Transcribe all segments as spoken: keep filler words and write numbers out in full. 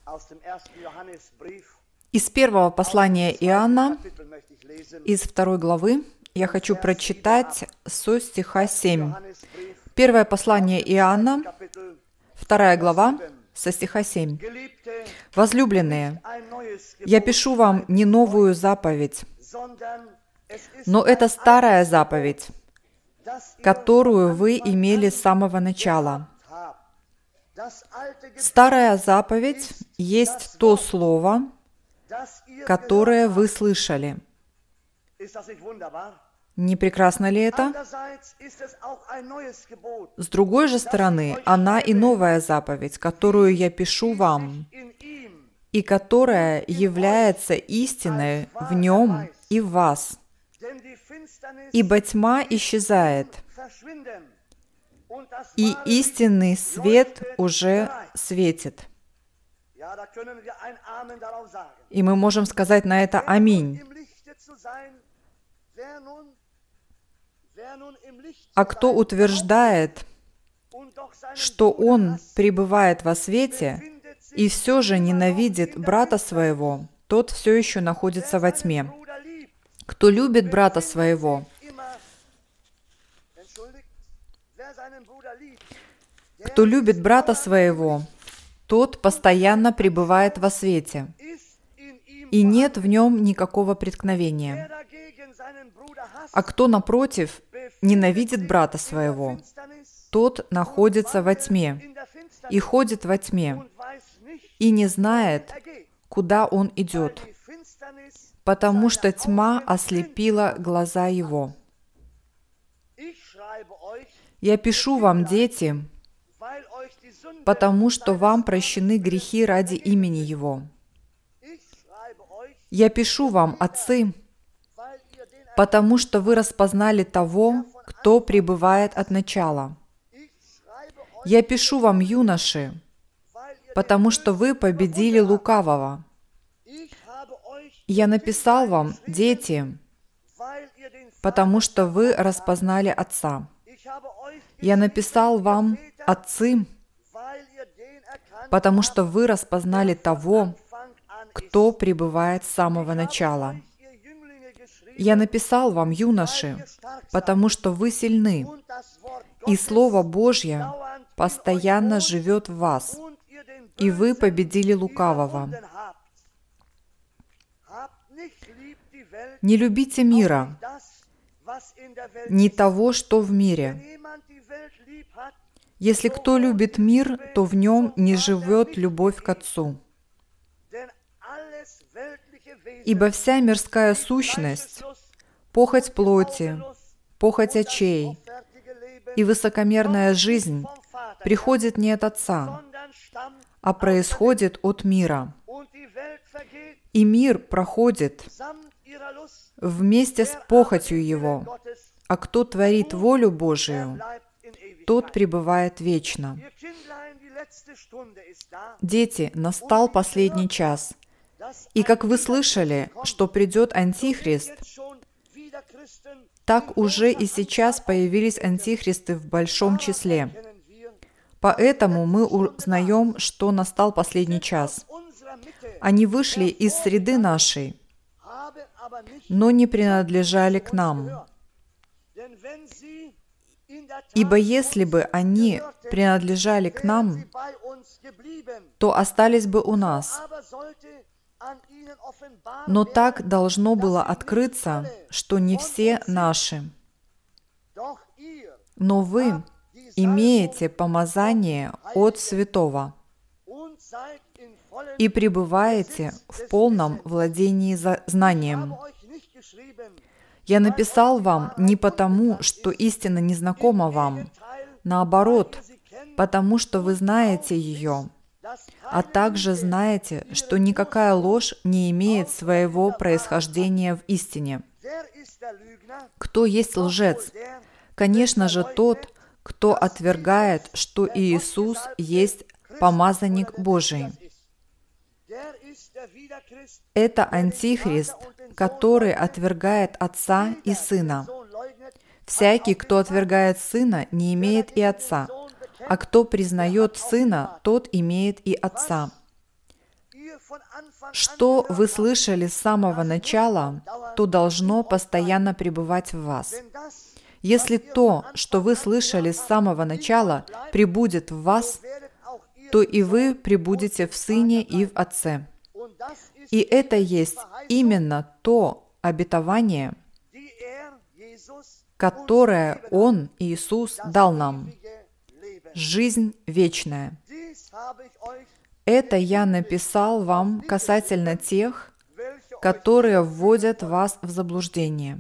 Из первого послания Иоанна, из второй главы, я хочу прочитать со стиха семь. Первое послание Иоанна, вторая глава, со стиха семь. «Возлюбленные, я пишу вам не новую заповедь, но это старая заповедь, которую вы имели с самого начала. Старая заповедь есть то слово, которое вы слышали». Не прекрасно ли это? С другой же стороны, она и новая заповедь, которую я пишу вам, и которая является истиной в нем и в вас. Ибо тьма исчезает, и истинный свет уже светит. И мы можем сказать на это «Аминь». А кто утверждает, что он пребывает во свете и все же ненавидит брата своего, тот все еще находится во тьме. Кто любит брата своего, кто любит брата своего, тот постоянно пребывает во свете, и нет в нем никакого преткновения. А кто, напротив, ненавидит брата своего, тот находится во тьме и ходит во тьме, и не знает, куда он идет, потому что тьма ослепила глаза его. Я пишу вам, дети, потому что вам прощены грехи ради имени Его. Я пишу вам, отцы, потому что вы распознали того, кто пребывает от начала. Я пишу вам, юноши, потому что вы победили лукавого. Я написал вам, дети, потому что вы распознали Отца. Я написал вам, отцы, потому что вы распознали того, кто пребывает с самого начала. Я написал вам, юноши, потому что вы сильны, и Слово Божье постоянно живет в вас, и вы победили лукавого. Не любите мира, ни того, что в мире. Если кто любит мир, то в нем не живет любовь к Отцу. Ибо вся мирская сущность, похоть плоти, похоть очей и высокомерная жизнь приходит не от Отца, а происходит от мира. И мир проходит вместе с похотью его, а кто творит волю Божию, тот пребывает вечно. Дети, настал последний час. И как вы слышали, что придет Антихрист, так уже и сейчас появились антихристы в большом числе. Поэтому мы узнаем, что настал последний час. Они вышли из среды нашей, но не принадлежали к нам. Ибо если бы они принадлежали к нам, то остались бы у нас. Но так должно было открыться, что не все наши. Но вы имеете помазание от Святого и пребываете в полном владении знанием. Я написал вам не потому, что истина незнакома вам, наоборот, потому что вы знаете ее, а также знаете, что никакая ложь не имеет своего происхождения в истине. Кто есть лжец? Конечно же, тот, кто отвергает, что Иисус есть помазанник Божий. Это Антихрист, который отвергает Отца и Сына. Всякий, кто отвергает Сына, не имеет и Отца, а кто признает Сына, тот имеет и Отца. Что вы слышали с самого начала, то должно постоянно пребывать в вас. Если то, что вы слышали с самого начала, пребудет в вас, то и вы пребудете в Сыне и в Отце. И это есть именно то обетование, которое Он, Иисус, дал нам. Жизнь вечная. Это я написал вам касательно тех, которые вводят вас в заблуждение.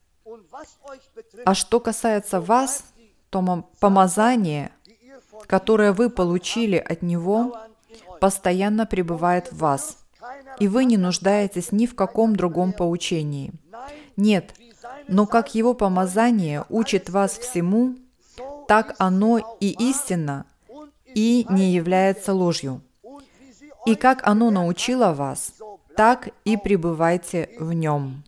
А что касается вас, то помазание, которое вы получили от Него, постоянно пребывает в вас, и вы не нуждаетесь ни в каком другом поучении. Нет, но как Его помазание учит вас всему, так оно и истинно, и не является ложью. И как оно научило вас, так и пребывайте в нем.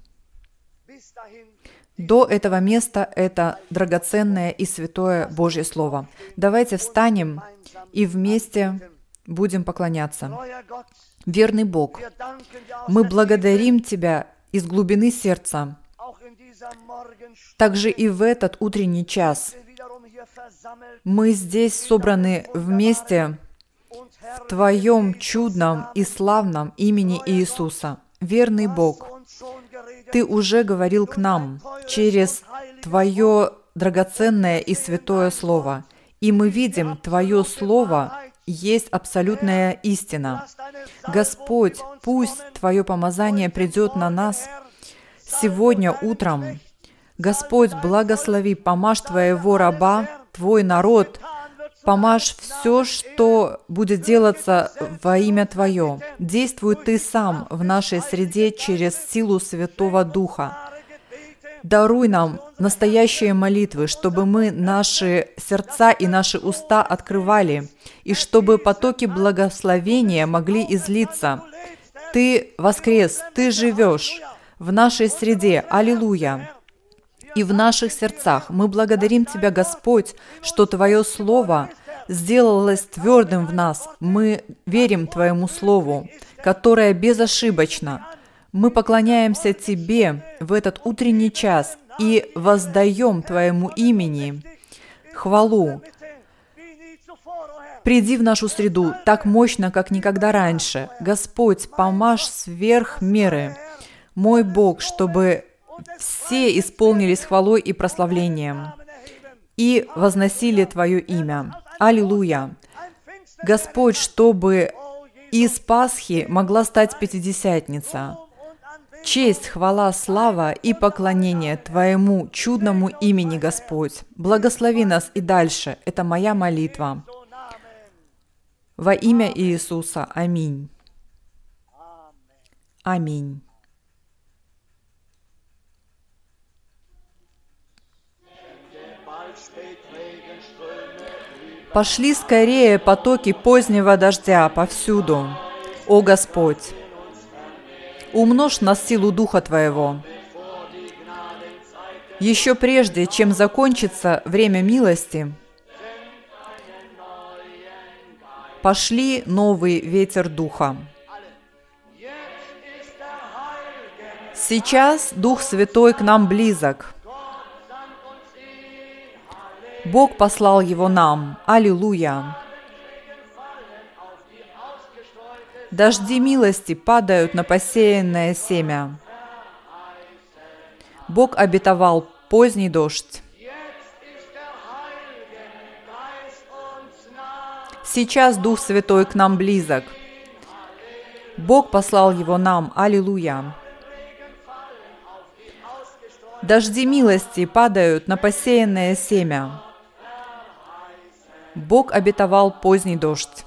До этого места это драгоценное и святое Божье Слово. Давайте встанем и вместе будем поклоняться. Верный Бог, мы благодарим Тебя из глубины сердца. Также и в этот утренний час мы здесь собраны вместе в Твоем чудном и славном имени Иисуса. Верный Бог, Ты уже говорил к нам через Твое драгоценное и святое Слово, и мы видим, Твое Слово есть абсолютная истина. Господь, пусть Твое помазание придет на нас сегодня утром. Господь, благослови, помажь Твоего раба, Твой народ, помажь все, что будет делаться во имя Твое. Действуй Ты сам в нашей среде через силу Святого Духа. Даруй нам настоящие молитвы, чтобы мы наши сердца и наши уста открывали, и чтобы потоки благословения могли излиться. Ты воскрес, Ты живешь в нашей среде. Аллилуйя! И в наших сердцах. Мы благодарим Тебя, Господь, что Твое Слово сделалось твердым в нас. Мы верим Твоему Слову, которое безошибочно. Мы поклоняемся Тебе в этот утренний час и воздаем Твоему имени хвалу. Приди в нашу среду так мощно, как никогда раньше. Господь, помажь сверх меры, мой Бог, чтобы все исполнились хвалой и прославлением и возносили Твое имя. Аллилуйя! Господь, чтобы из Пасхи могла стать Пятидесятница. Честь, хвала, слава и поклонение Твоему чудному имени, Господь. Благослови нас и дальше. Это моя молитва. Во имя Иисуса. Аминь. Аминь. Пошли скорее потоки позднего дождя повсюду, о Господь. Умножь нас силу Духа Твоего. Еще прежде, чем закончится время милости, пошли новый ветер Духа. Сейчас Дух Святой к нам близок. Бог послал Его нам. Аллилуйя! Дожди милости падают на посеянное семя. Бог обетовал поздний дождь. Сейчас Дух Святой к нам близок. Бог послал Его нам. Аллилуйя! Дожди милости падают на посеянное семя. Бог обетовал поздний дождь.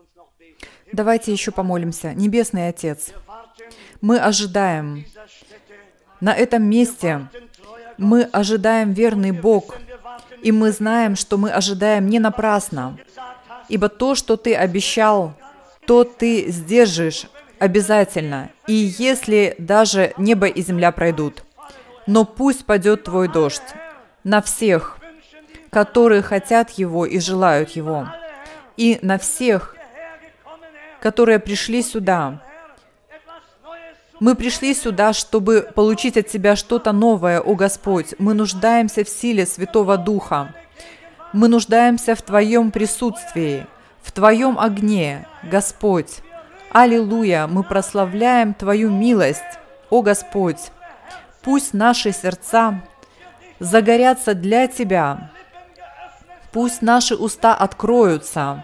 Давайте еще помолимся. Небесный Отец, мы ожидаем на этом месте, мы ожидаем верный Бог, и мы знаем, что мы ожидаем не напрасно, ибо то, что Ты обещал, то Ты сдержишь обязательно, и если даже небо и земля пройдут, но пусть падет Твой дождь на всех, которые хотят Его и желают Его, и на всех, которые пришли сюда. Мы пришли сюда, чтобы получить от Тебя что-то новое, о Господь. Мы нуждаемся в силе Святого Духа. Мы нуждаемся в Твоем присутствии, в Твоем огне, Господь. Аллилуйя! Мы прославляем Твою милость, о Господь. Пусть наши сердца загорятся для Тебя. Пусть наши уста откроются.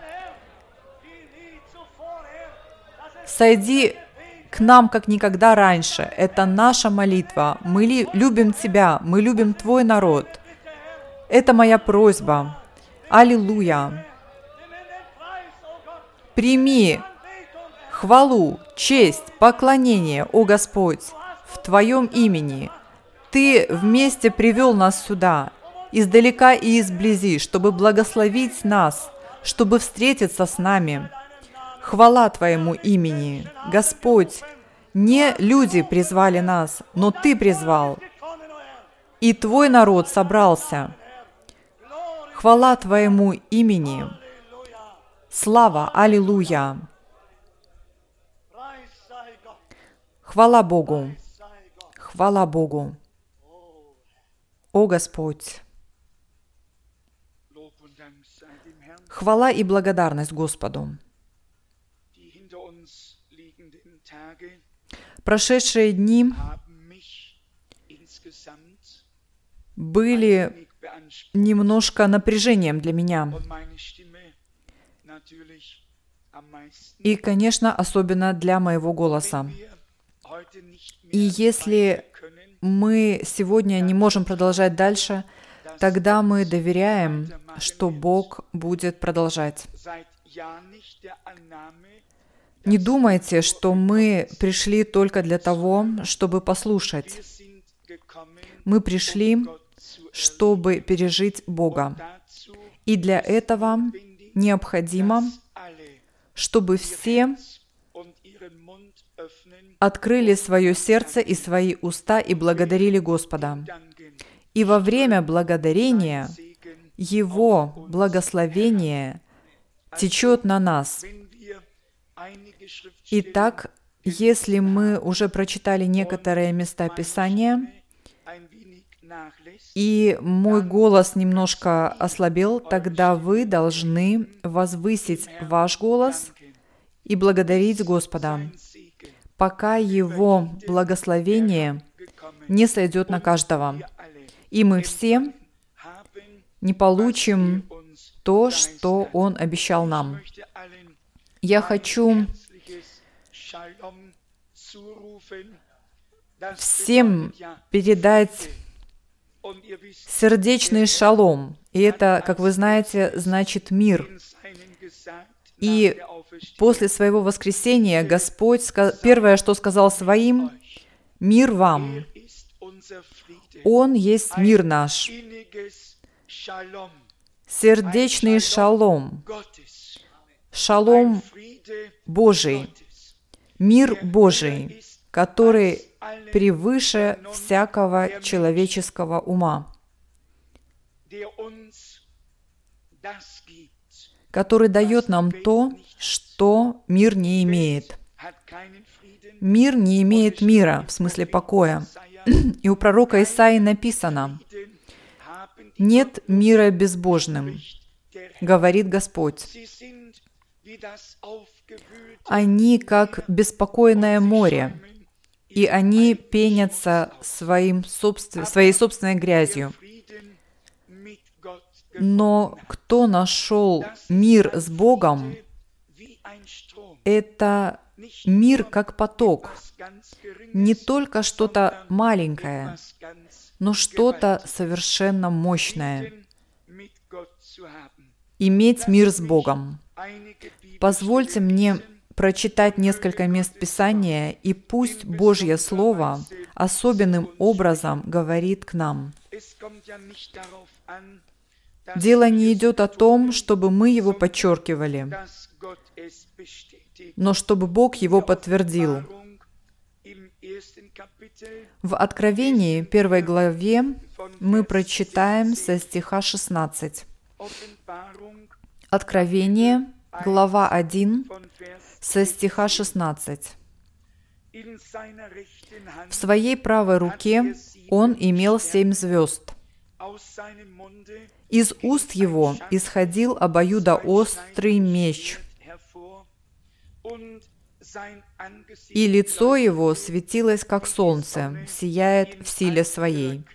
Сойди к нам, как никогда раньше. Это наша молитва. Мы ли, любим Тебя, мы любим Твой народ. Это моя просьба. Аллилуйя. Прими хвалу, честь, поклонение, о Господь, в Твоем имени. Ты вместе привел нас сюда, издалека и изблизи, чтобы благословить нас, чтобы встретиться с нами. Хвала Твоему имени, Господь. Не люди призвали нас, но Ты призвал, и Твой народ собрался. Хвала Твоему имени. Слава, аллилуйя. Хвала Богу. Хвала Богу. О Господь. Хвала и благодарность Господу. Прошедшие дни были немножко напряжением для меня. И, конечно, особенно для моего голоса. И если мы сегодня не можем продолжать дальше, тогда мы доверяем, что Бог будет продолжать. Не думайте, что мы пришли только для того, чтобы послушать. Мы пришли, чтобы пережить Бога. И для этого необходимо, чтобы все открыли свое сердце и свои уста и благодарили Господа. И во время благодарения Его благословение течет на нас. Итак, если мы уже прочитали некоторые места Писания, и мой голос немножко ослабел, тогда вы должны возвысить ваш голос и благодарить Господа, пока Его благословение не сойдет на каждого, и мы все не получим то, что Он обещал нам. Я хочу всем передать сердечный шалом. И это, как вы знаете, значит мир. И после своего воскресения Господь, первое, что сказал своим, «Мир вам». Он есть мир наш. Сердечный шалом. Шалом Божий. Мир Божий, который превыше всякого человеческого ума, который дает нам то, что мир не имеет. Мир не имеет мира, в смысле покоя. И у пророка Исаии написано: «Нет мира безбожным, говорит Господь. Они как беспокойное море, и они пенятся своим собствен... своей собственной грязью. Но кто нашел мир с Богом, это мир как поток, не только что-то маленькое, но что-то совершенно мощное. Иметь мир с Богом. Позвольте мне прочитать несколько мест Писания, и пусть Божье Слово особенным образом говорит к нам. Дело не идет о том, чтобы мы его подчеркивали, но чтобы Бог его подтвердил. В Откровении, первой главе, мы прочитаем со стиха шестнадцать. Откровение, глава один, со стиха шестнадцать. «В своей правой руке он имел семь звезд. Из уст его исходил обоюдоострый меч, и лицо его светилось, как солнце, сияет в силе своей.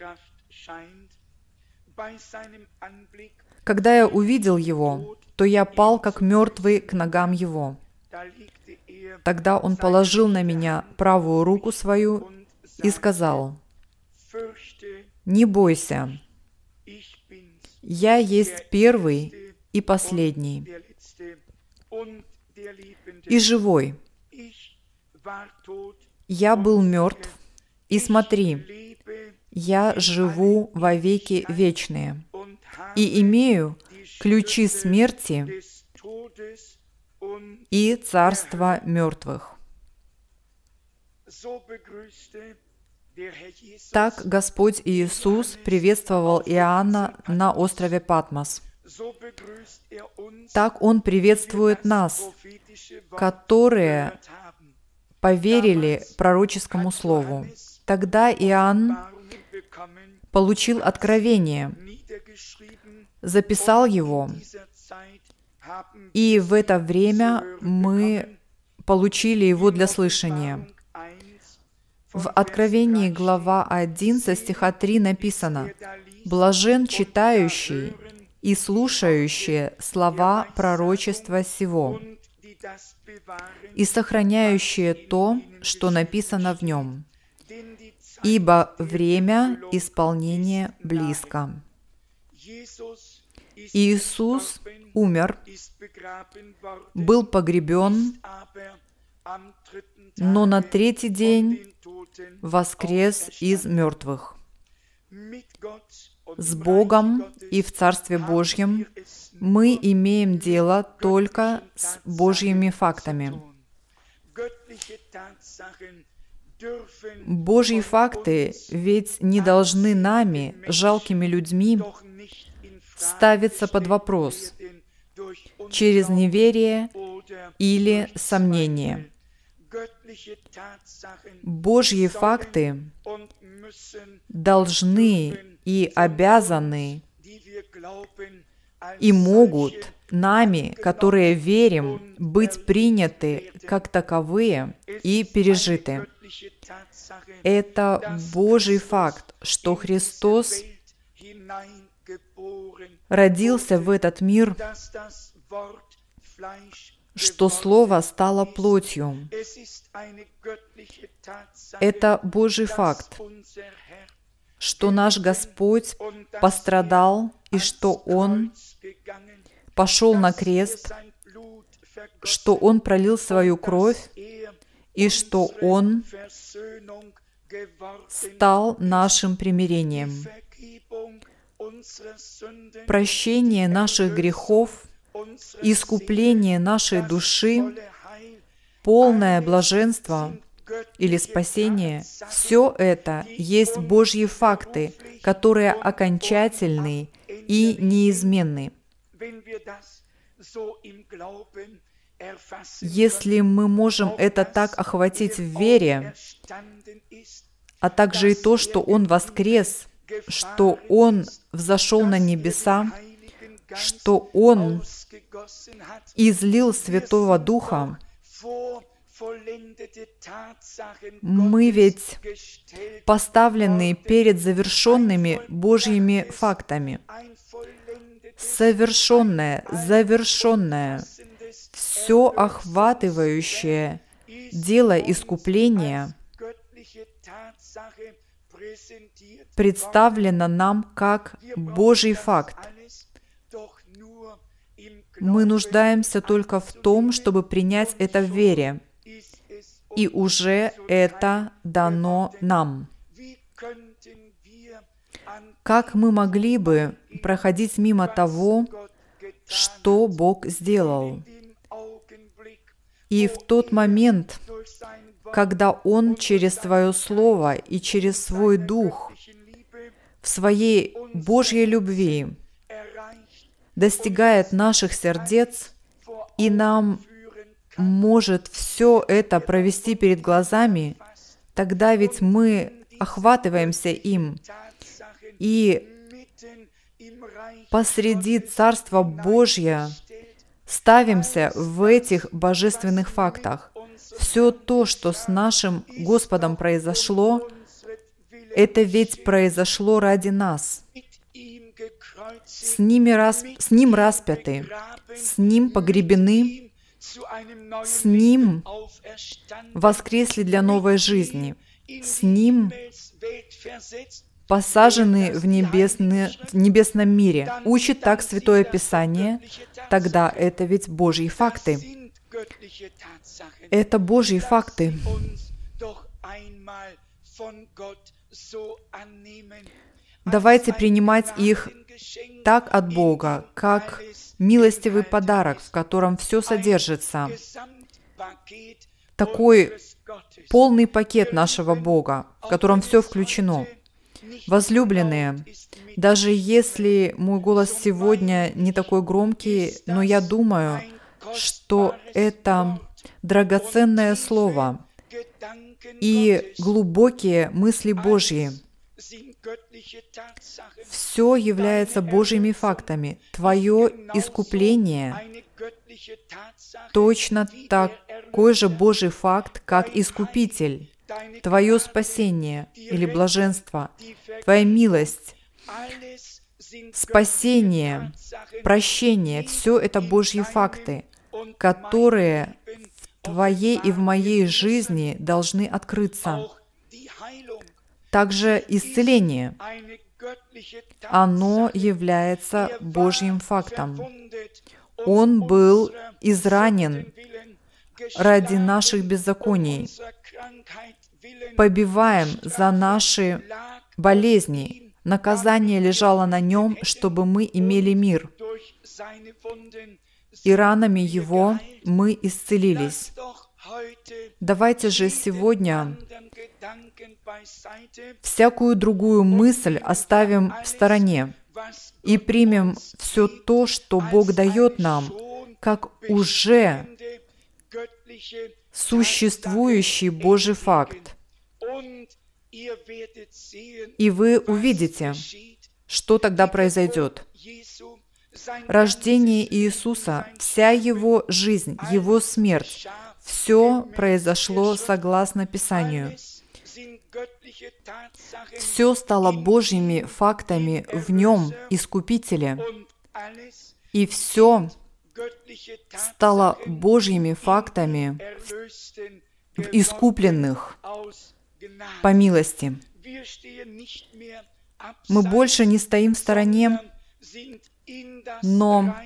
Когда я увидел его, то я пал, как мертвый, к ногам его. Тогда он положил на меня правую руку свою и сказал: „Не бойся, я есть первый и последний, и живой. Я был мертв, и смотри, я живу во веки вечные, и имею ключи смерти и царства мертвых». Так Господь Иисус приветствовал Иоанна на острове Патмос. Так Он приветствует нас, которые поверили пророческому слову. Тогда Иоанн получил откровение, записал его, и в это время мы получили его для слышания. В Откровении, глава один, со стиха три написано: «Блажен читающий и слушающий слова пророчества сего, и сохраняющие то, что написано в нем, ибо время исполнения близко». Иисус умер, был погребен, но на третий день воскрес из мертвых. С Богом и в Царстве Божьем мы имеем дело только с Божьими фактами. Божьи факты ведь не должны нами, жалкими людьми, ставиться под вопрос через неверие или сомнение. Божьи факты должны и обязаны и могут нами, которые верим, быть приняты как таковые и пережиты. Это Божий факт, что Христос родился в этот мир, что Слово стало плотью. Это Божий факт, что наш Господь пострадал и что Он пошел на крест, что Он пролил свою кровь и что Он стал нашим примирением. Прощение наших грехов, искупление нашей души, полное блаженство или спасение – все это есть Божьи факты, которые окончательны и неизменны. Если мы можем это так охватить в вере, а также и то, что Он воскрес, что Он взошел на небеса, что Он излил Святого Духа, мы ведь поставлены перед завершенными Божьими фактами. Совершенное, завершенное, все охватывающее дело искупления представлено нам как Божий факт. Мы нуждаемся только в том, чтобы принять это в вере. И уже это дано нам. Как мы могли бы проходить мимо того, что Бог сделал? И в тот момент, когда Он через Свое Слово и через Свой Дух в Своей Божьей любви достигает наших сердец и нам может все это провести перед глазами, тогда ведь мы охватываемся им и посреди Царства Божьего ставимся в этих божественных фактах. Все то, что с нашим Господом произошло, это ведь произошло ради нас. С, ними рас... с Ним распяты, с Ним погребены, с Ним воскресли для новой жизни, с Ним посажены в, небесны... в небесном мире. Учит так Святое Писание, тогда это ведь Божьи факты. Это Божьи факты. Давайте принимать их так от Бога, как милостивый подарок, в котором все содержится. Такой полный пакет нашего Бога, в котором все включено. Возлюбленные, даже если мой голос сегодня не такой громкий, но я думаю, что это драгоценное слово и глубокие мысли Божьи. Все является Божьими фактами. Твое искупление точно такой же Божий факт, как Искупитель. Твое спасение или блаженство, Твоя милость, спасение, прощение — все это Божьи факты, которые в Твоей и в моей жизни должны открыться. Также исцеление. Оно является Божьим фактом. Он был изранен ради наших беззаконий, побиваем за наши болезни. Наказание лежало на Нем, чтобы мы имели мир. И ранами Его мы исцелились. Давайте же сегодня всякую другую мысль оставим в стороне и примем все то, что Бог дает нам, как уже существующий Божий факт. И вы увидите, что тогда произойдет. Рождение Иисуса, вся Его жизнь, Его смерть, все произошло согласно Писанию. Все стало Божьими фактами в Нем, Искупителе, и все стало Божьими фактами в искупленных по милости. Мы больше не стоим в стороне, но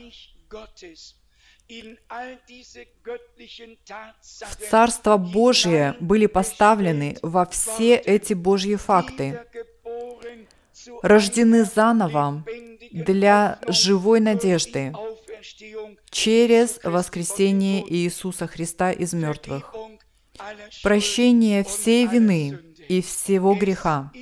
в Царство Божие были поставлены во все эти Божьи факты, рождены заново для живой надежды через воскресение Иисуса Христа из мертвых, прощение всей вины и всего греха.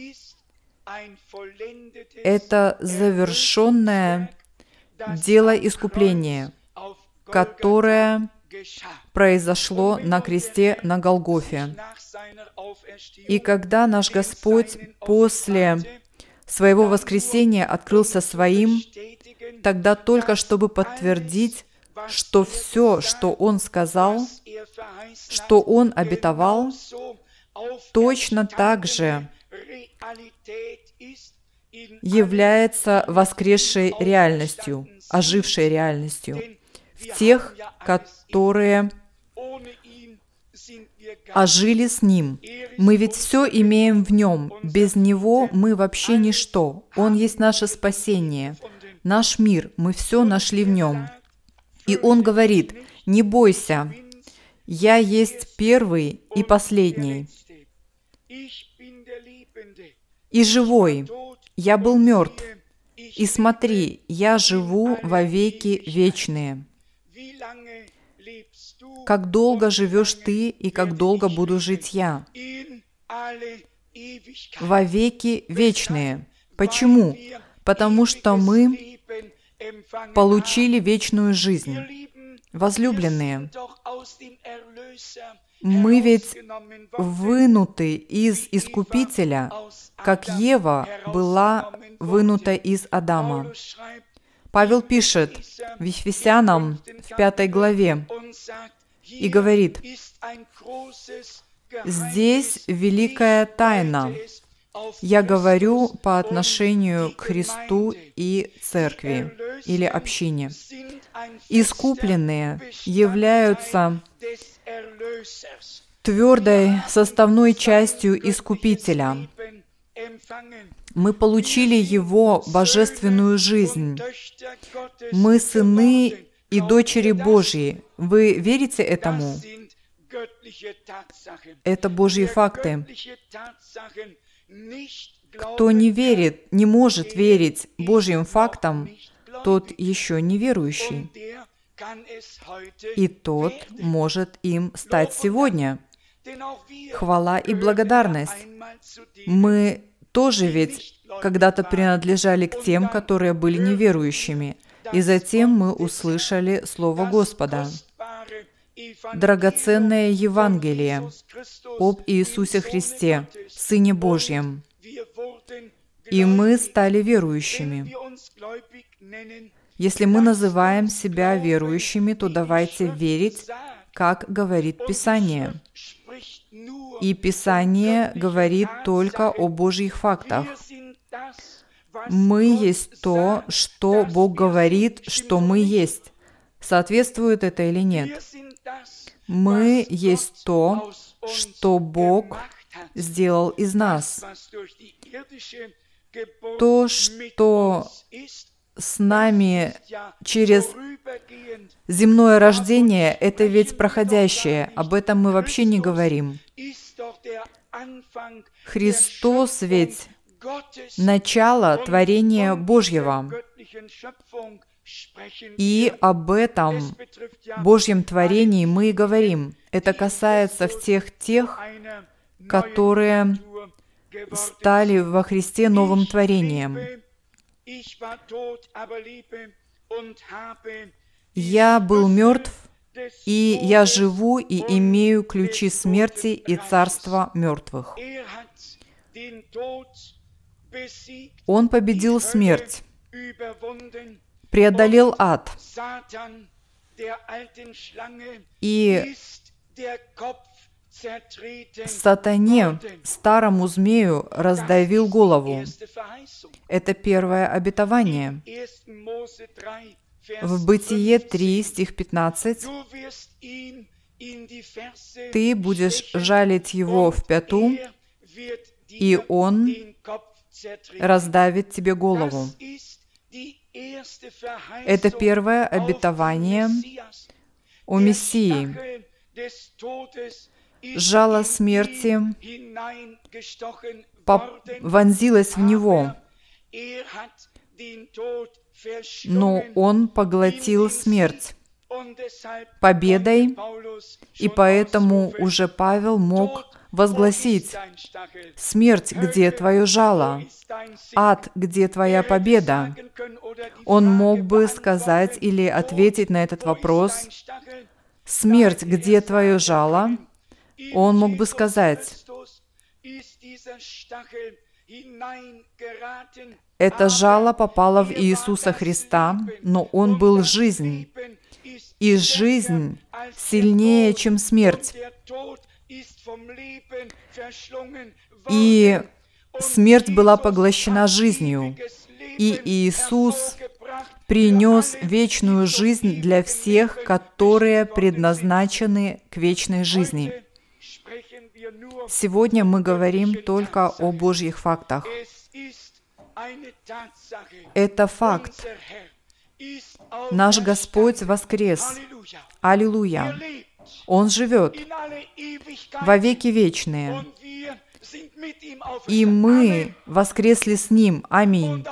Это завершенное дело искупления, которое произошло на кресте на Голгофе. И когда наш Господь после своего воскресения открылся своим, тогда только чтобы подтвердить, что все, что Он сказал, что Он обетовал, точно так же является воскресшей реальностью, ожившей реальностью в тех, которые ожили с Ним. Мы ведь все имеем в Нем. Без Него мы вообще ничто. Он есть наше спасение, наш мир. Мы все нашли в Нем. И Он говорит: «Не бойся, я есть первый и последний, и живой. Я был мертв, и смотри, я живу во веки вечные». Как долго живешь ты, и как долго буду жить я? Во веки вечные. Почему? Потому что мы получили вечную жизнь. Возлюбленные, мы ведь вынуты из Искупителя, как Ева была вынута из Адама. Павел пишет в Ефесянам в пятой главе и говорит: «Здесь великая тайна. Я говорю по отношению к Христу и Церкви или общине. Искупленные являются твердой составной частью Искупителя. Мы получили Его божественную жизнь. Мы сыны и дочери Божьи. Вы верите этому? Это Божьи факты. Кто не верит, не может верить Божьим фактам, тот еще не верующий. И тот может им стать сегодня. Хвала и благодарность. Мы тоже ведь когда-то принадлежали к тем, которые были неверующими. И затем мы услышали Слово Господа. Драгоценное Евангелие об Иисусе Христе, Сыне Божьем. И мы стали верующими. Если мы называем себя верующими, то давайте верить, как говорит Писание. И Писание говорит только о Божьих фактах. Мы есть то, что Бог говорит, что мы есть. Соответствует это или нет? Мы есть то, что Бог сделал из нас. То, что с нами через земное рождение, это ведь проходящее. Об этом мы вообще не говорим. Христос ведь начало творения Божьего. И об этом Божьем творении мы и говорим. Это касается всех тех, которые стали во Христе новым творением. Я был мертв, и я живу и имею ключи смерти и царства мертвых. Он победил смерть, преодолел ад, и сатане, старому змею, раздавил голову. Это первое обетование. В Бытие три, стих пятнадцать. «Ты будешь жалить его в пяту, и он раздавит тебе голову». Это первое обетование о Мессии. Жало смерти вонзилось в него, но он поглотил смерть победой, и поэтому уже Павел мог возгласить: «Смерть, где твое жало? Ад, где твоя победа?» Он мог бы сказать или ответить на этот вопрос: «Смерть, где твое жало?» Он мог бы сказать: «Это жало попало в Иисуса Христа, но Он был жизнь, и жизнь сильнее, чем смерть. И смерть была поглощена жизнью, и Иисус принес вечную жизнь для всех, которые предназначены к вечной жизни». Сегодня мы говорим только о Божьих фактах. Это факт. Наш Господь воскрес. Аллилуйя! Он живет во веки вечные. И мы воскресли с Ним. Аминь.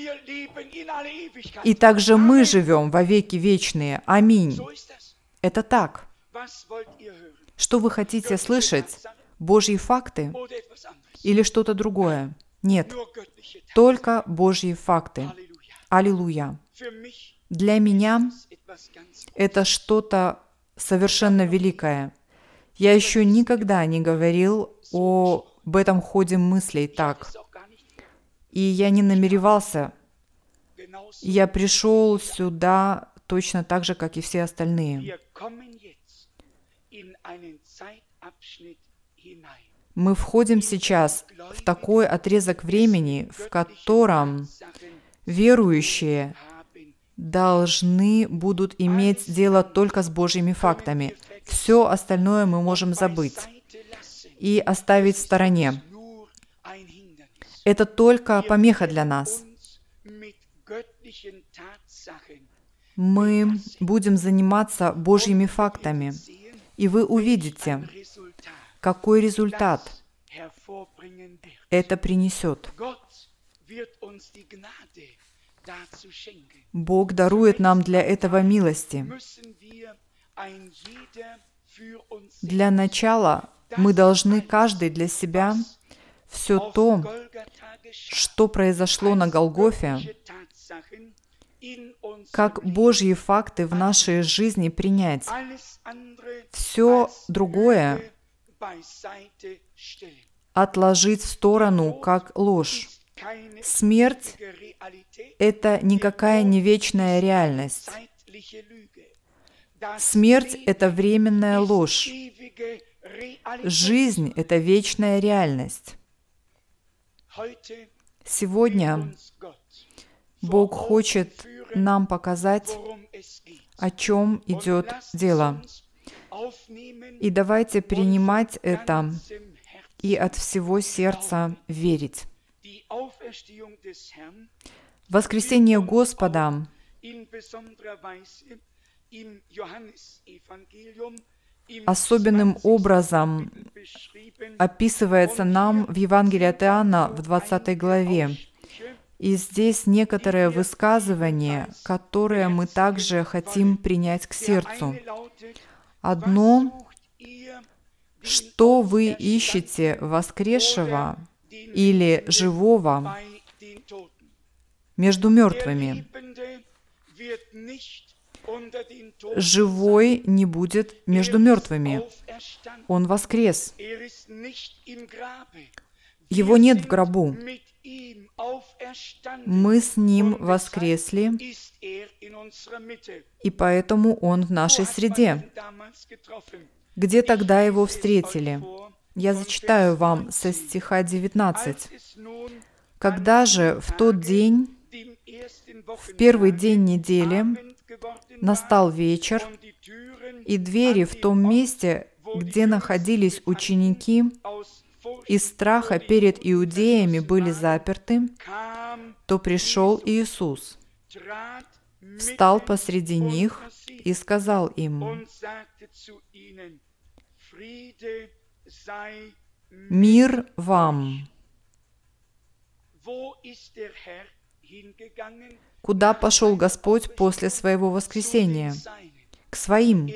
И также мы живем во веки вечные. Аминь. Это так. Что вы хотите слышать? Божьи факты или что-то другое? Нет. Только Божьи факты. Аллилуйя. Для меня это что-то совершенно великое. Я еще никогда не говорил о об этом ходе мыслей так. И я не намеревался. Я пришел сюда точно так же, как и все остальные. Мы входим сейчас в такой отрезок времени, в котором верующие должны будут иметь дело только с Божьими фактами. Все остальное мы можем забыть и оставить в стороне. Это только помеха для нас. Мы будем заниматься Божьими фактами, и вы увидите, какой результат это принесет. Бог дарует нам для этого милости. Для начала мы должны каждый для себя все то, что произошло на Голгофе, как Божьи факты в нашей жизни принять. Все другое отложить в сторону, как ложь. Смерть — это никакая не вечная реальность. Смерть — это временная ложь. Жизнь — это вечная реальность. Сегодня Бог хочет нам показать, о чем идет дело. И давайте принимать это и от всего сердца верить. Воскресение Господа особенным образом описывается нам в Евангелии от Иоанна в двадцатой главе. И здесь некоторые высказывания, которые мы также хотим принять к сердцу. Одно, что вы ищете воскресшего или живого между мертвыми. Живой не будет между мертвыми. Он воскрес. Его нет в гробу. Мы с Ним воскресли, и поэтому Он в нашей среде. Где тогда Его встретили? Я зачитаю вам со стиха девятнадцать. «Когда же в тот день, в первый день недели, настал вечер, и двери в том месте, где находились ученики, из страха перед иудеями были заперты, то пришел Иисус, встал посреди них и сказал им: „Мир вам!“ Куда пошел Господь после Своего воскресения? К Своим.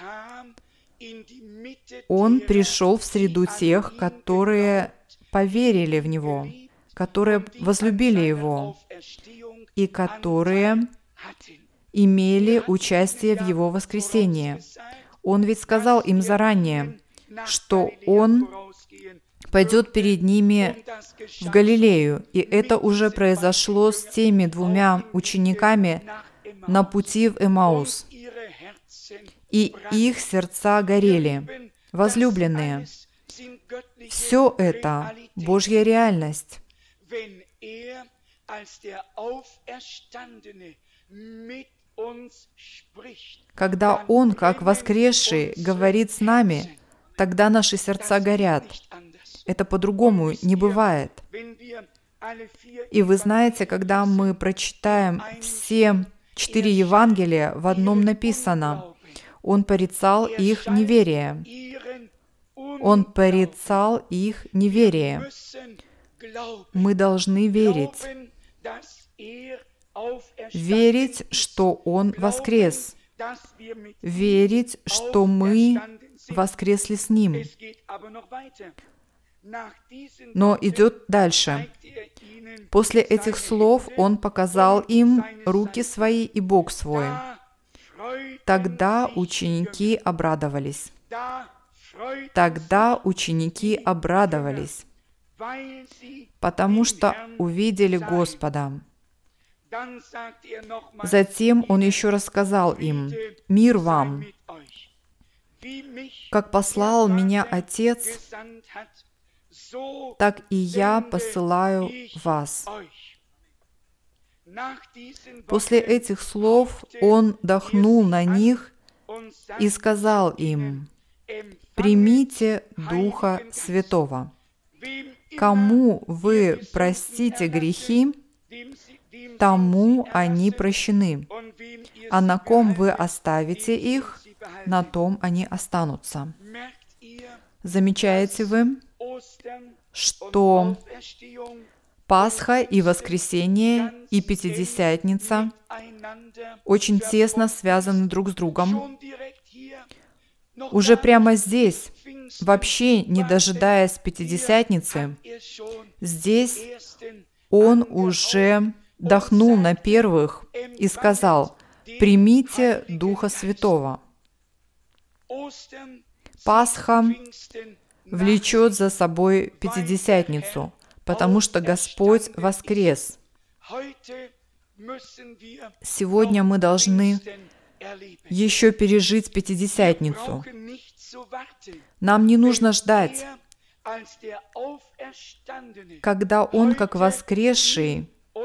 Он пришел в среду тех, которые поверили в Него, которые возлюбили Его и которые имели участие в Его воскресении. Он ведь сказал им заранее, что Он пойдет перед ними в Галилею, и это уже произошло с теми двумя учениками на пути в Эмаус. И их сердца горели. Возлюбленные, все это Божья реальность. Когда Он, как воскресший, говорит с нами, тогда наши сердца горят. Это по-другому не бывает. И вы знаете, когда мы прочитаем все четыре Евангелия, в одном написано: Он порицал их неверие. Он порицал их неверие. Мы должны верить. Верить, что Он воскрес. Верить, что мы воскресли с Ним. Но идет дальше. После этих слов Он показал им руки свои и бок свой. Тогда ученики обрадовались. Тогда ученики обрадовались, потому что увидели Господа. Затем Он еще рассказал им: «Мир вам! Как послал Меня Отец, так и Я посылаю вас». После этих слов Он дохнул на них и сказал им: «Примите Духа Святого. Кому вы простите грехи, тому они прощены, а на ком вы оставите их, на том они останутся». Замечаете вы, что Пасха и Воскресение и Пятидесятница очень тесно связаны друг с другом. Уже прямо здесь, вообще не дожидаясь Пятидесятницы, здесь Он уже дохнул на первых и сказал: «Примите Духа Святого». Пасха влечет за собой Пятидесятницу, потому что Господь воскрес. Сегодня мы должны еще пережить Пятидесятницу. Нам не нужно ждать, когда Он, как воскресший,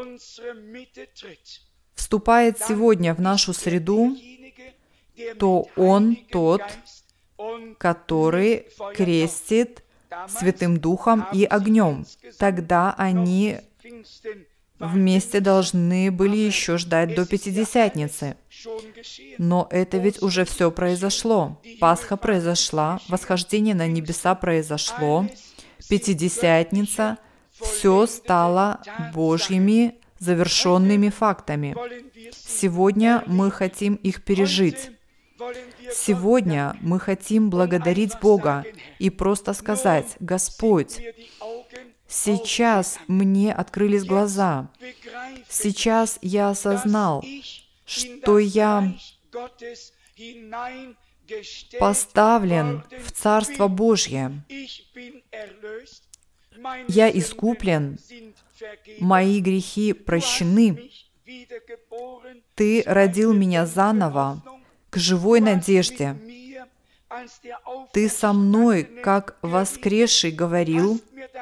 вступает сегодня в нашу среду, то Он тот, который крестит Святым Духом и огнем. Тогда они вместе должны были еще ждать до Пятидесятницы. Но это ведь уже все произошло. Пасха произошла, восхождение на небеса произошло, Пятидесятница, все стало Божьими завершенными фактами. Сегодня мы хотим их пережить. Сегодня мы хотим благодарить Бога и просто сказать: «Господь, сейчас мне открылись глаза. Сейчас я осознал, что я поставлен в Царство Божье. Я искуплен, мои грехи прощены. Ты родил меня заново к живой надежде. Ты со мной, как воскресший, говорил,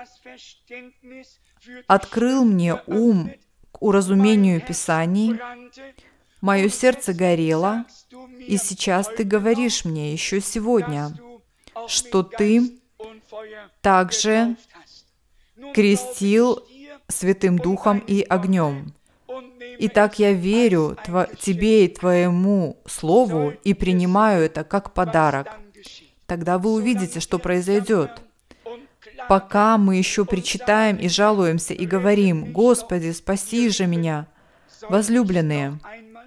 открыл мне ум к уразумению Писаний, мое сердце горело, и сейчас Ты говоришь мне еще сегодня, что Ты также крестил Святым Духом и огнем. Итак, я верю тво- Тебе и Твоему Слову и принимаю это как подарок. Тогда вы увидите, что произойдет. Пока мы еще причитаем и жалуемся и говорим: «Господи, спаси же меня», возлюбленные,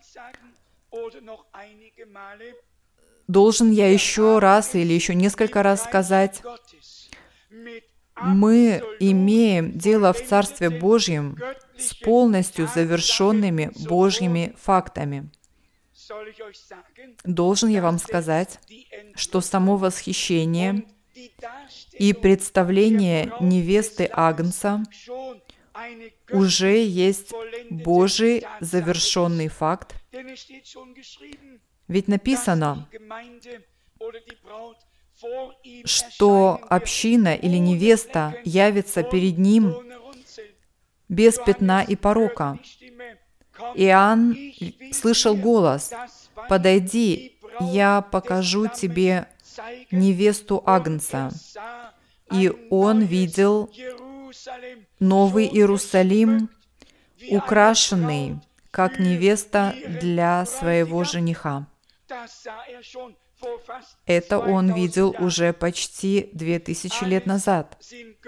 должен я еще раз или еще несколько раз сказать: мы имеем дело в Царстве Божьем с полностью завершенными Божьими фактами. Должен я вам сказать, что само восхищение и представление невесты Агнца уже есть Божий завершенный факт. Ведь написано, что община или невеста явится перед Ним без пятна и порока. Иоанн слышал голос: «Подойди, я покажу тебе невесту Агнца». И он видел Новый Иерусалим, украшенный как невеста для своего жениха. Это он видел уже почти две тысячи лет назад.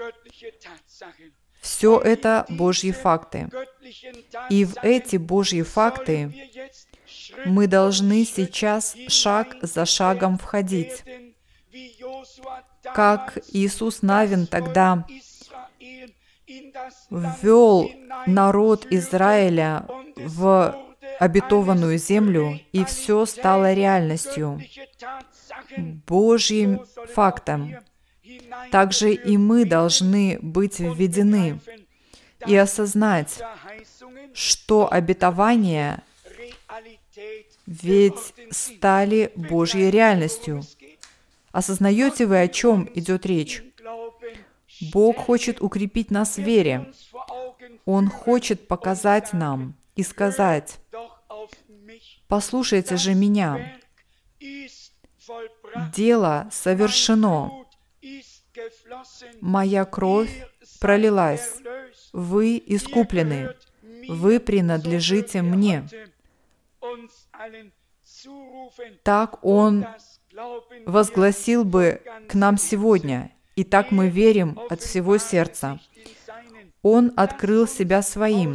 Все это Божьи факты. И в эти Божьи факты мы должны сейчас шаг за шагом входить. Как Иисус Навин тогда ввел народ Израиля в обетованную землю, и все стало реальностью, Божьим фактом. Также и мы должны быть введены и осознать, что обетования ведь стали Божьей реальностью. Осознаете вы, о чем идет речь? Бог хочет укрепить нас в вере. Он хочет показать нам и сказать: «Послушайте же меня, дело совершено, моя кровь пролилась, вы искуплены, вы принадлежите мне». Так Он возгласил бы к нам сегодня, и так мы верим от всего сердца. Он открыл себя своим.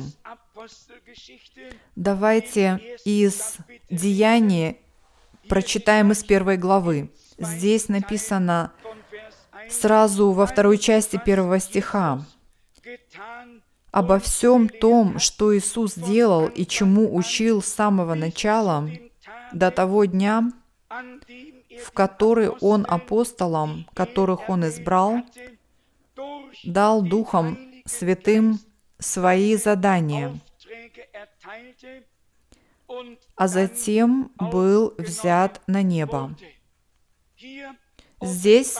Давайте из Деяний прочитаем из первой главы. Здесь написано сразу во второй части первого стиха: «Обо всем том, что Иисус делал и чему учил с самого начала, до того дня, в который Он апостолам, которых Он избрал, дал Духом Святым свои задания, а затем был взят на небо». Здесь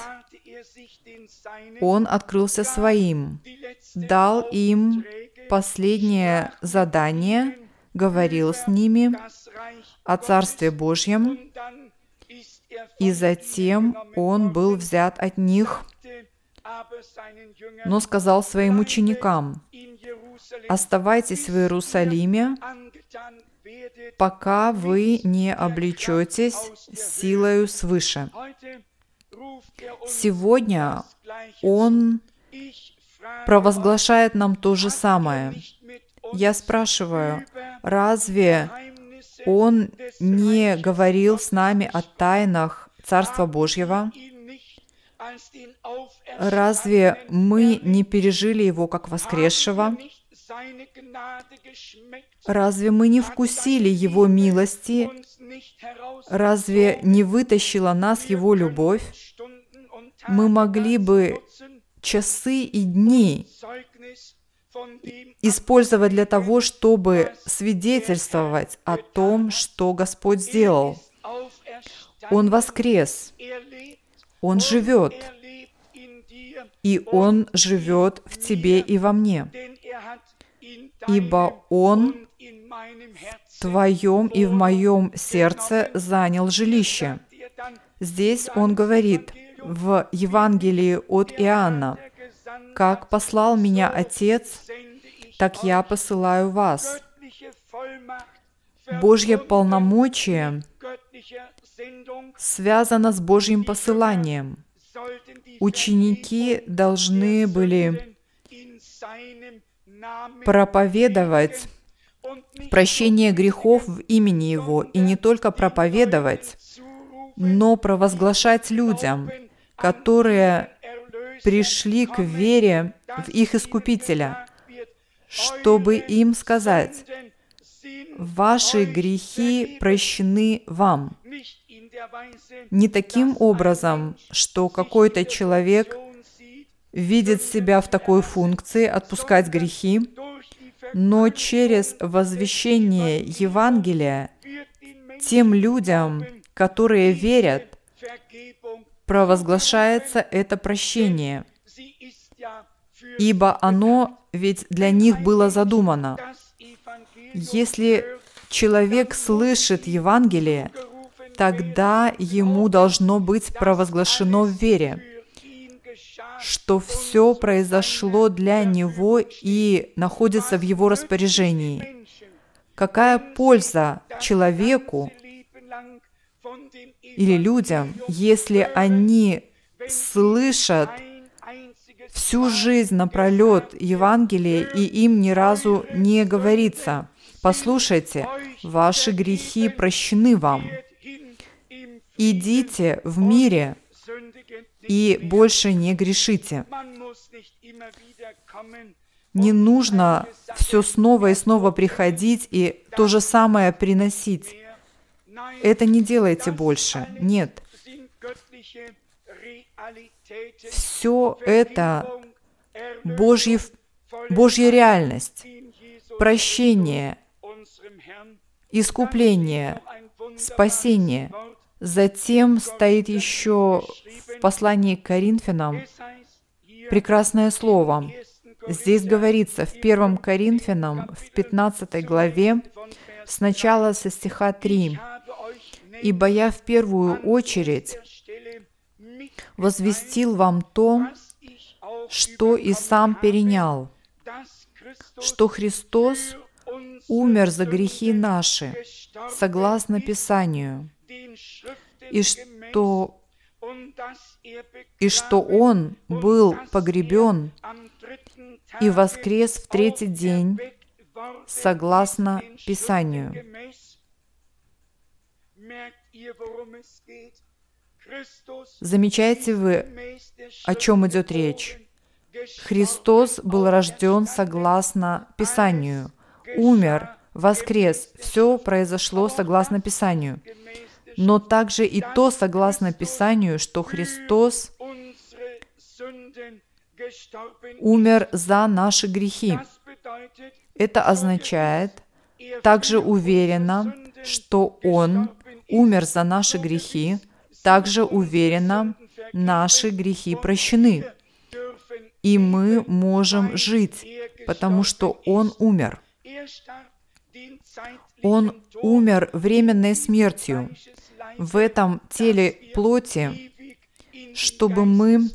Он открылся своим, дал им последнее задание, говорил с ними о Царстве Божьем, и затем Он был взят от них, но сказал своим ученикам: «Оставайтесь в Иерусалиме, пока вы не облечетесь силою свыше». Сегодня Он провозглашает нам то же самое. Я спрашиваю, разве Он не говорил с нами о тайнах Царства Божьего? Разве мы не пережили Его как воскресшего? Разве мы не вкусили Его милости? Разве не вытащила нас Его любовь? Мы могли бы часы и дни использовать для того, чтобы свидетельствовать о том, что Господь сделал. Он воскрес, Он живет, и Он живет в тебе и во мне, ибо Он в твоем и в моем сердце занял жилище. Здесь Он говорит в Евангелии от Иоанна: «Как послал меня Отец, так я посылаю вас». Божье полномочие связано с Божьим посыланием. Ученики должны были проповедовать прощение грехов в имени Его, и не только проповедовать, но провозглашать людям, которые пришли к вере в их Искупителя, чтобы им сказать: «Ваши грехи прощены вам». Не таким образом, что какой-то человек видит себя в такой функции отпускать грехи, но через возвещение Евангелия тем людям, которые верят, провозглашается это прощение, ибо оно ведь для них было задумано. Если человек слышит Евангелие, тогда ему должно быть провозглашено в вере, что все произошло для него и находится в его распоряжении. Какая польза человеку или людям, если они слышат всю жизнь напролет Евангелие, и им ни разу не говорится: «Послушайте, ваши грехи прощены вам. Идите в мире и больше не грешите». Не нужно все снова и снова приходить и то же самое приносить. Это не делайте больше. Нет. Все это Божьи, Божья реальность, прощение, искупление, спасение. Затем стоит еще в послании к Коринфянам прекрасное слово. Здесь говорится в первом Коринфянам, в пятнадцатой главе, сначала со стиха три. «Ибо я в первую очередь возвестил вам то, что и сам перенял, что Христос умер за грехи наши, согласно Писанию, и что, и что Он был погребен и воскрес в третий день, согласно Писанию». Замечаете вы, о чем идет речь? Христос был рожден согласно Писанию, умер, воскрес. Все произошло согласно Писанию. Но также и то согласно Писанию, что Христос умер за наши грехи. Это означает также уверенно, что Он умер за наши грехи, также уверенно наши грехи прощены. И мы можем жить, потому что Он умер. Он умер временной смертью в этом теле плоти, чтобы мы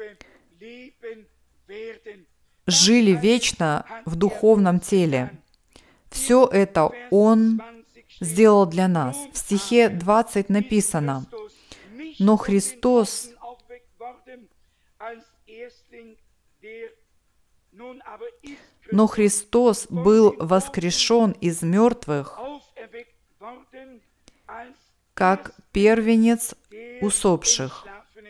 жили вечно в духовном теле. Все это Он сделал для нас. В стихе двадцать написано: «Но Христос Но Христос был воскрешен из мертвых, как первенец усопших.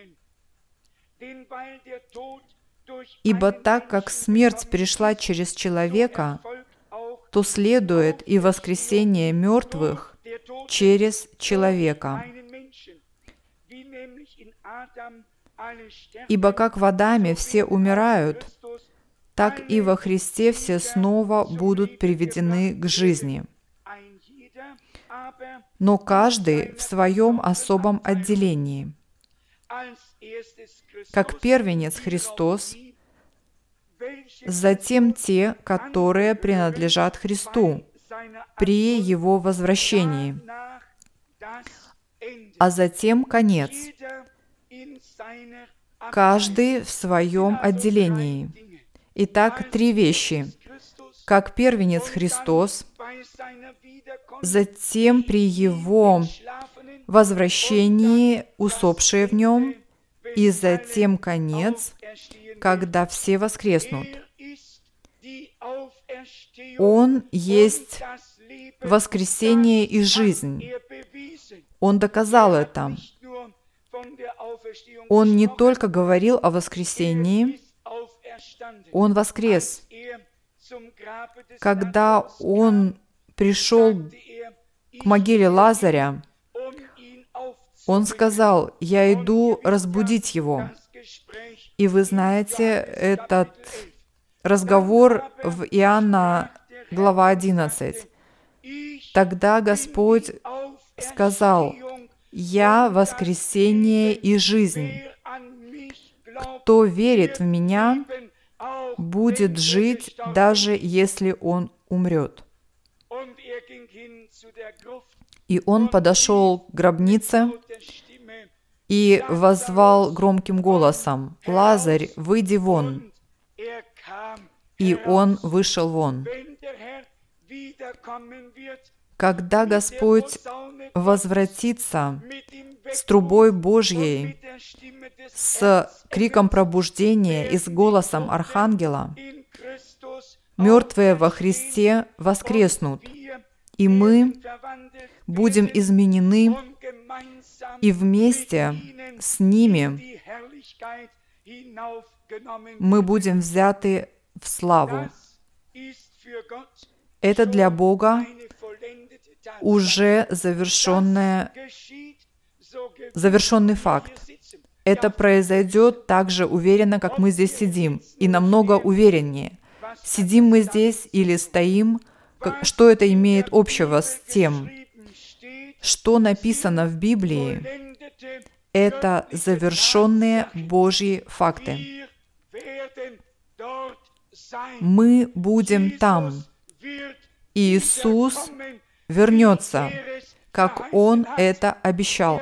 Ибо так как смерть пришла через человека, то следует и воскресение мертвых через человека. Ибо как в Адаме все умирают, так и во Христе все снова будут приведены к жизни. Но каждый в своем особом отделении. Как первенец Христос, затем те, которые принадлежат Христу при Его возвращении, а затем конец. Каждый в своем отделении. Итак, три вещи. Как первенец Христос, затем при Его возвращении усопшие в Нем, и затем конец, когда все воскреснут. Он есть воскресение и жизнь. Он доказал это. Он не только говорил о воскресении, Он воскрес. Когда Он пришел к могиле Лазаря, Он сказал: «Я иду разбудить его». И вы знаете этот разговор в Иоанна, глава одиннадцать. Тогда Господь сказал: «Я воскресение и жизнь. Кто верит в Меня, будет жить, даже если он умрет». И Он подошел к гробнице и воззвал громким голосом: «Лазарь, выйди вон». И он вышел вон. когда Господь возвратится с трубой Божьей, с криком пробуждения и с голосом Архангела, мертвые во Христе воскреснут, и мы будем изменены, и вместе с ними мы будем взяты в славу. Это для Бога уже завершенное, завершенный факт. Это произойдет так же уверенно, как мы здесь сидим, и намного увереннее. Сидим мы здесь или стоим, что это имеет общего с тем, что написано в Библии? Это завершенные Божьи факты. Мы будем там. Иисус вернется, как Он это обещал.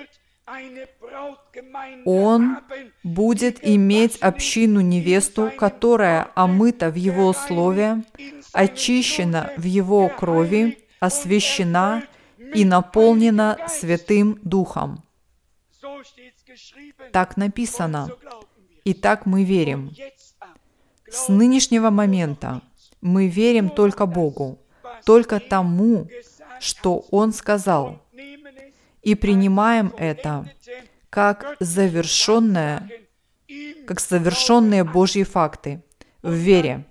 Он будет иметь общину-невесту, которая омыта в Его Слове, очищена в Его крови, освящена и наполнена Святым Духом. Так написано, и так мы верим. С нынешнего момента мы верим только Богу, только тому, что Он сказал, и принимаем это как завершенное, как завершенные Божьи факты в вере.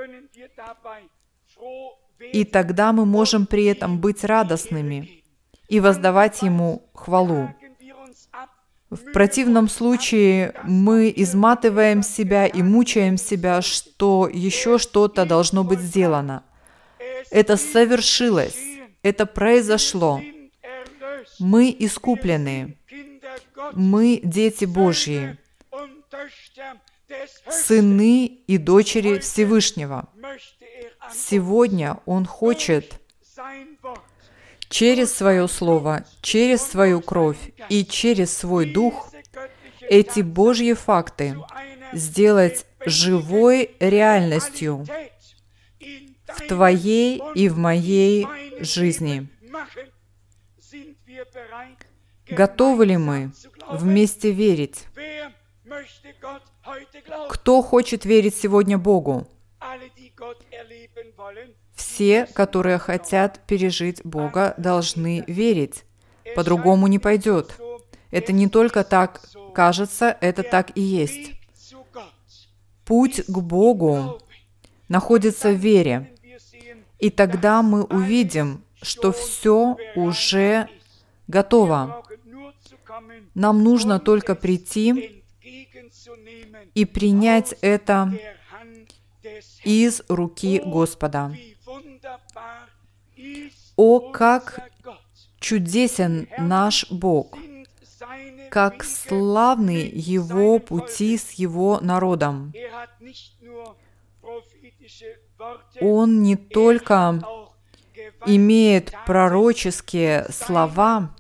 И тогда мы можем при этом быть радостными и воздавать Ему хвалу. В противном случае мы изматываем себя и мучаем себя, что еще что-то должно быть сделано. Это совершилось, это произошло. Мы искуплены, мы дети Божьи, сыны и дочери Всевышнего. Сегодня Он хочет через Свое Слово, через Свою кровь и через Свой Дух эти Божьи факты сделать живой реальностью в твоей и в моей жизни. Готовы ли мы вместе верить? Кто хочет верить сегодня Богу? Все, которые хотят пережить Бога, должны верить. По-другому не пойдет. Это не только так кажется, это так и есть. Путь к Богу находится в вере. И тогда мы увидим, что все уже готово. Нам нужно только прийти и принять это из руки Господа. О, как чудесен наш Бог! Как славны Его пути с Его народом! Он не только имеет пророческие слова,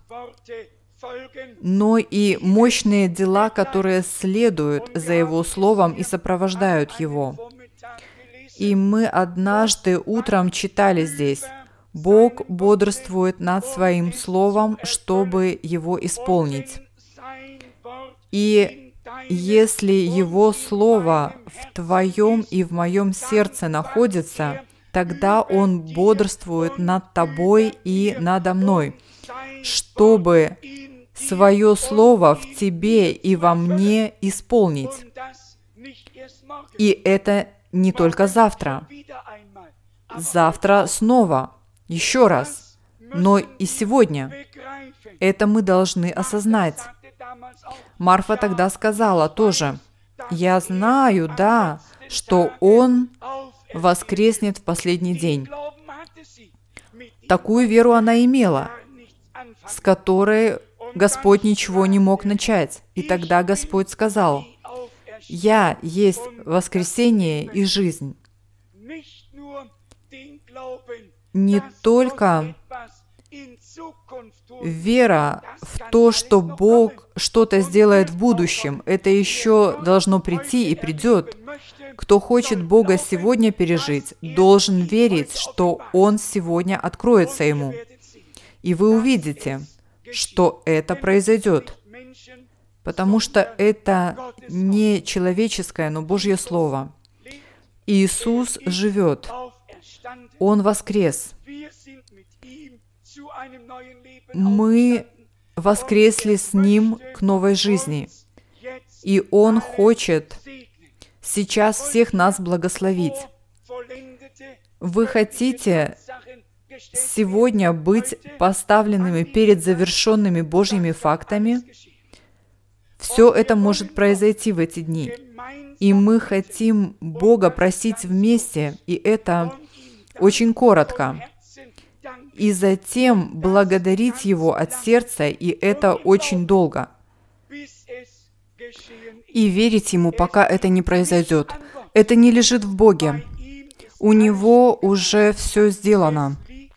но и мощные дела, которые следуют за Его Словом и сопровождают Его. И мы однажды утром читали здесь: Бог бодрствует над Своим Словом, чтобы его исполнить. И если Его Слово в твоем и в моем сердце находится, тогда Он бодрствует над тобой и надо мной, чтобы Свое Слово в тебе и во мне исполнить. И это не только завтра. Завтра снова, еще раз, но и сегодня. Это мы должны осознать. Марфа тогда сказала тоже: «Я знаю, да, что Он воскреснет в последний день». Такую веру она имела, с которой Господь ничего не мог начать. И тогда Господь сказал: «Я есть воскресение и жизнь». Не только вера в то, что Бог что-то сделает в будущем, это еще должно прийти и придет. Кто хочет Бога сегодня пережить, должен верить, что Он сегодня откроется ему. И вы увидите, что это произойдет. Потому что это не человеческое, но Божье Слово. Иисус живет. Он воскрес. Мы воскресли с Ним к новой жизни. И Он хочет сейчас всех нас благословить. Вы хотите сегодня быть поставленными перед завершенными Божьими фактами? Все это может произойти в эти дни. И мы хотим Бога просить вместе, и это очень коротко. И затем благодарить Его от сердца, и это очень долго. И верить Ему, пока это не произойдет. Это не лежит в Боге. У Него уже все сделано.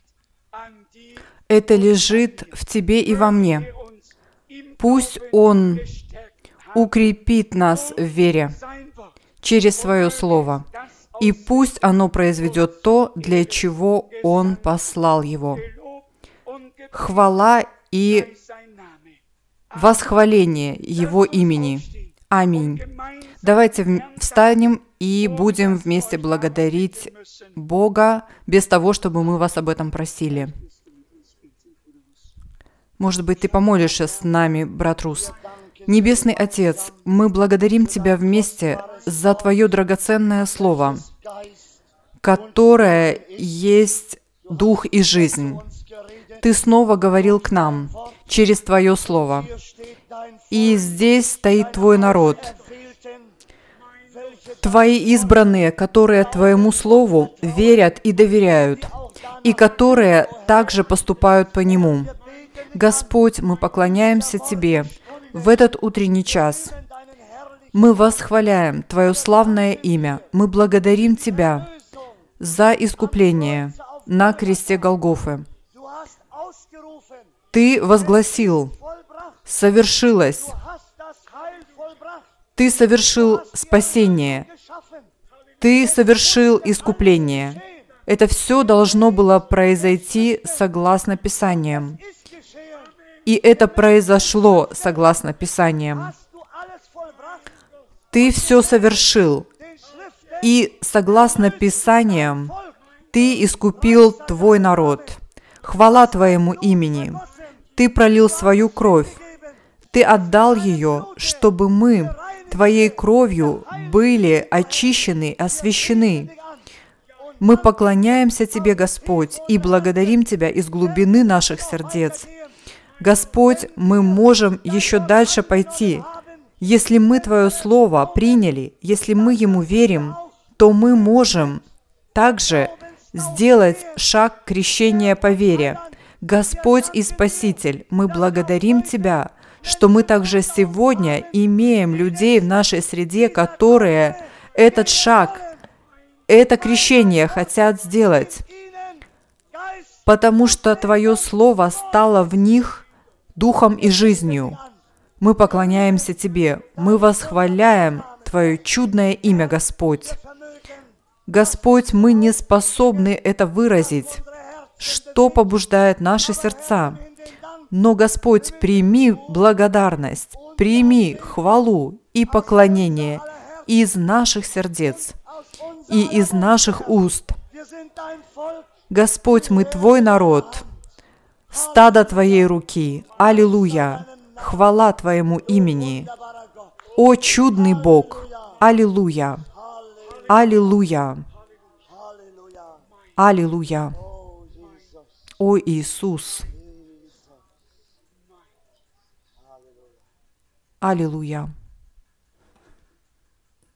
Это лежит в тебе и во мне. Пусть Он укрепит нас в вере через Свое Слово. И пусть оно произведет то, для чего Он послал его. Хвала и восхваление Его имени. Аминь. Давайте встанем и будем вместе благодарить Бога, без того, чтобы мы вас об этом просили. Может быть, ты помолишься с нами, брат Рус. Небесный Отец, мы благодарим Тебя вместе за Твое драгоценное Слово, которое есть Дух и жизнь. Ты снова говорил к нам через Твое Слово. И здесь стоит Твой народ, Твои избранные, которые Твоему Слову верят и доверяют, и которые также поступают по нему. Господь, мы поклоняемся Тебе в этот утренний час. Мы восхваляем Твое славное имя. Мы благодарим Тебя за искупление на кресте Голгофы. Ты возгласил: совершилось. Ты совершил спасение. Ты совершил искупление. Это все должно было произойти согласно Писаниям. И это произошло согласно Писаниям. Ты все совершил. И согласно Писаниям, Ты искупил Твой народ. Хвала Твоему имени. Ты пролил свою кровь. Ты отдал ее, чтобы мы Твоей кровью были очищены, освящены. Мы поклоняемся Тебе, Господь, и благодарим Тебя из глубины наших сердец. Господь, мы можем еще дальше пойти. Если мы Твое Слово приняли, если мы Ему верим, то мы можем также сделать шаг крещения по вере. Господь и Спаситель, мы благодарим Тебя, что мы также сегодня имеем людей в нашей среде, которые этот шаг, это крещение хотят сделать, потому что Твое Слово стало в них духом и жизнью. Мы поклоняемся Тебе, мы восхваляем Твое чудное имя, Господь. Господь, мы не способны это выразить, что побуждает наши сердца. Но, Господь, прими благодарность, прими хвалу и поклонение из наших сердец и из наших уст. Господь, мы Твой народ, стадо Твоей руки. Аллилуйя! Хвала Твоему имени. О чудный Бог! Аллилуйя! Аллилуйя! Аллилуйя! О Иисус! Аллилуйя!